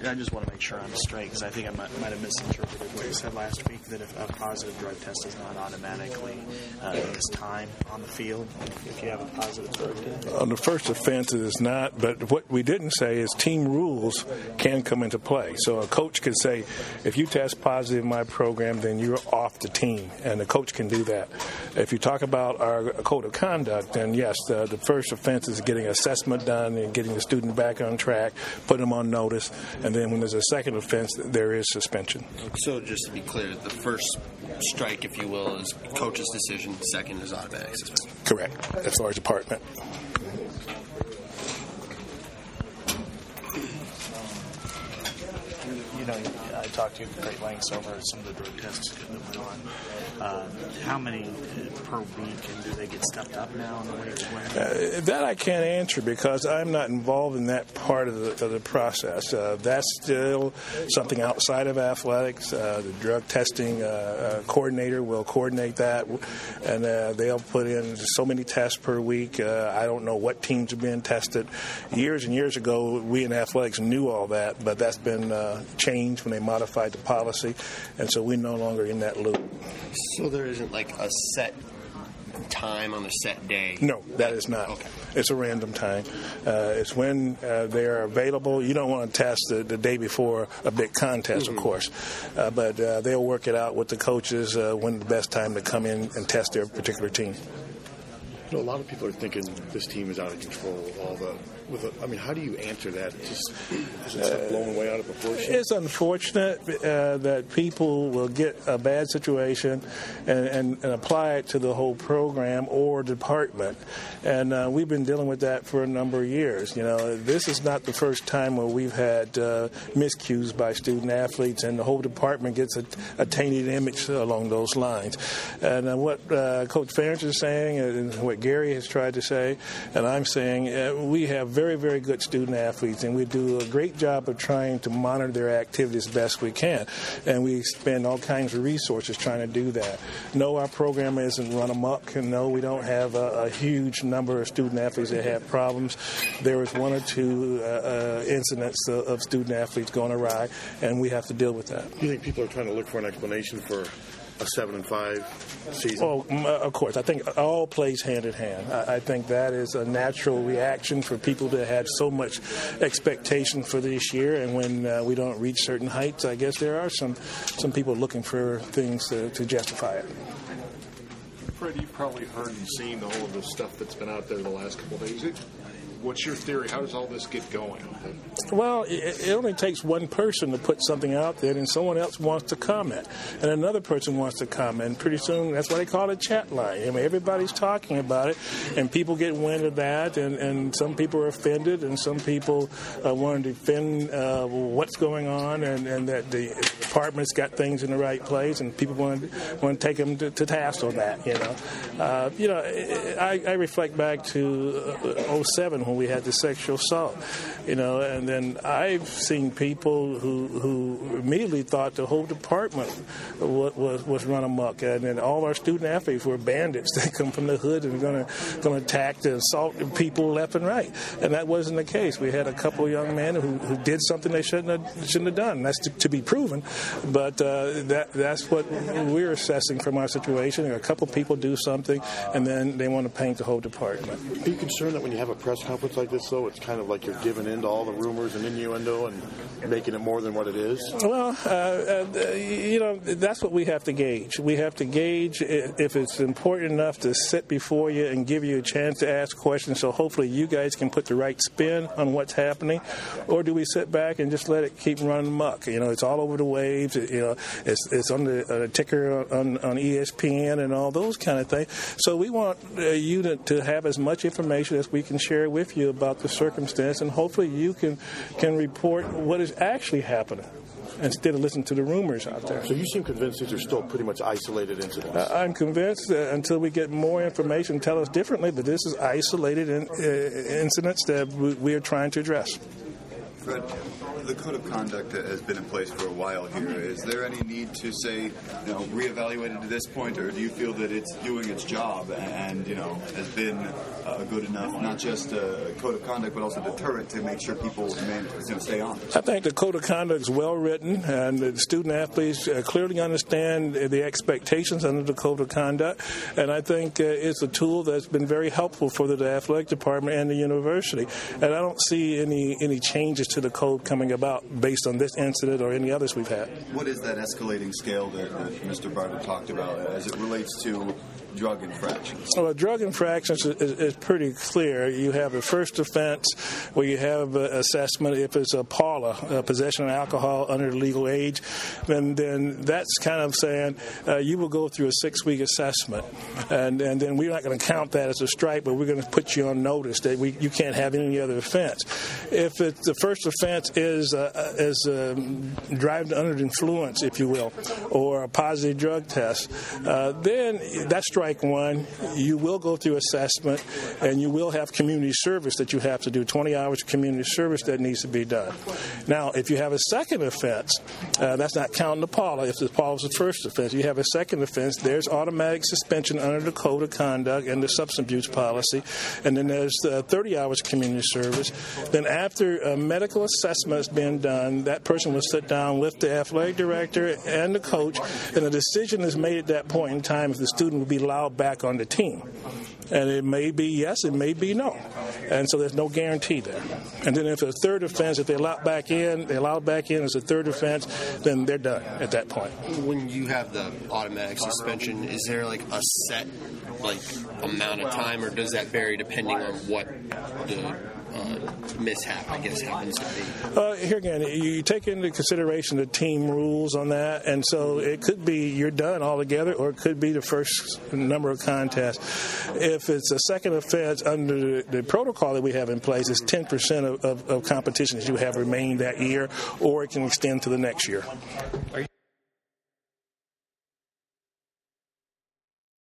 I just want to make sure I'm straight, because I think I might have misinterpreted what you said last week, that if a positive drug test does not automatically miss time on the field if you have a positive drug test. On the first offense, it is not, but what we didn't say is team rules can come into play. So a coach could say, if you test positive in my program, then you're off the team, and the coach can do that. If you talk about our code of conduct, then yes, the first offense is getting assessment done and getting the student back on track, put them on notice, and then when there's a second offense, there is suspension. So just to be clear, the first strike, if you will, is coach's decision. Second is automatic suspension. Correct, as far as department. You know, I talked to you at great lengths over some of the drug tests that went on. How many per week, and do they get stepped up now in the weeks when? That I can't answer because I'm not involved in that part of the process. That's still something outside of athletics. The drug testing coordinator will coordinate that, and they'll put in so many tests per week. I don't know what teams are being tested. Years and years ago, we in athletics knew all that, but that's been changed when they modified the policy, and so we're no longer in that loop. So there isn't like a set time on a set day? No, that is not. Okay. It's a random time. It's when they are available. You don't want to test the day before a big contest, of course, but they'll work it out with the coaches when the best time to come in and test their particular team. You know, a lot of people are thinking this team is out of control. How do you answer that? Is it stuff blown way out of proportion? It's unfortunate that people will get a bad situation and apply it to the whole program or department. And we've been dealing with that for a number of years. You know, this is not the first time where we've had miscues by student athletes, and the whole department gets a tainted image along those lines. And what Coach Ferentz is saying, and what Gary has tried to say, and I'm saying, we have very, very good student athletes, and we do a great job of trying to monitor their activities as best we can. And we spend all kinds of resources trying to do that. No, our program isn't run amok, and no, we don't have a huge number of student athletes that have problems. There was one or two incidents of student athletes going awry, and we have to deal with that. Do you think people are trying to look for an explanation for a 7-5 season? Well, of course. I think all plays hand in hand. I think that is a natural reaction for people that had so much expectation for this year, and when we don't reach certain heights, I guess there are some people looking for things to justify it. Fred, you've probably heard and seen all of the stuff that's been out there the last couple of days. What's your theory? How does all this get going? Well, it only takes one person to put something out there, and someone else wants to comment, and another person wants to comment. And pretty soon, that's why they call it a chat line. I mean, everybody's talking about it, and people get wind of that, and some people are offended, and some people want to defend what's going on, and that the department's got things in the right place, and people want to take them to task on that. I reflect back to 07 when we had the sexual assault, and then I've seen people who immediately thought the whole department was run amok, and then all our student athletes were bandits that come from the hood and are going to attack and assault people left and right, and that wasn't the case. We had a couple of young men who did something they shouldn't have done. That's to be proven, but that's what we're assessing from our situation. A couple of people do something, and then they want to paint the whole department. Are you concerned that when you have a press conference like this, though, it's kind of like you're giving in to all the rumors and innuendo and making it more than what it is? Well, that's what we have to gauge. We have to gauge if it's important enough to sit before you and give you a chance to ask questions, so hopefully you guys can put the right spin on what's happening, or do we sit back and just let it keep running amok? It's all over the waves. It's on the ticker on ESPN and all those kind of things. So we want you to have as much information as we can share with you about the circumstance, and hopefully you can report what is actually happening instead of listening to the rumors out there. So you seem convinced these are still pretty much isolated incidents. I'm convinced until we get more information, tell us differently, but this is isolated incidents that we are trying to address. Fred, the code of conduct has been in place for a while here. Is there any need to say, reevaluate it to this point, or do you feel that it's doing its job and has been good enough, not just a code of conduct, but also deterrent to make sure people stay on? I think the code of conduct is well written, and the student athletes clearly understand the expectations under the code of conduct, and I think it's a tool that's been very helpful for the athletic department and the university. And I don't see any changes to the code coming about based on this incident or any others we've had. What is that escalating scale that Mr. Barber talked about as it relates to drug infractions? Well, drug infractions is pretty clear. You have a first offense where you have assessment. If it's a PALA, possession of alcohol under the legal age, then that's kind of saying you will go through a 6-week assessment, and then we're not going to count that as a strike, but we're going to put you on notice that you can't have any other offense. If the first offense is driving under the influence, if you will, or a positive drug test, then that's strike one. You will go through assessment, and you will have community service that you have to do, 20 hours of community service that needs to be done. Now, if you have a second offense, that's not counting the PALA. If the PALA is the first offense, you have a second offense, there's automatic suspension under the code of conduct and the substance abuse policy, and then there's 30 hours community service. Then after a medical assessment has been done, that person will sit down with the athletic director and the coach, and a decision is made at that point in time if the student will be allowed back on the team. And it may be yes, it may be no. And so there's no guarantee there. And then if a third offense, if they allow back in as a third offense, then they're done at that point. When you have the automatic suspension, is there like a set amount of time, or does that vary depending on what the mishap, I guess, happens to be? Here again, you take into consideration the team rules on that, and so it could be you're done altogether, or it could be the first number of contests. If it's a second offense under the protocol that we have in place, it's 10% of competitions you have remained that year, or it can extend to the next year.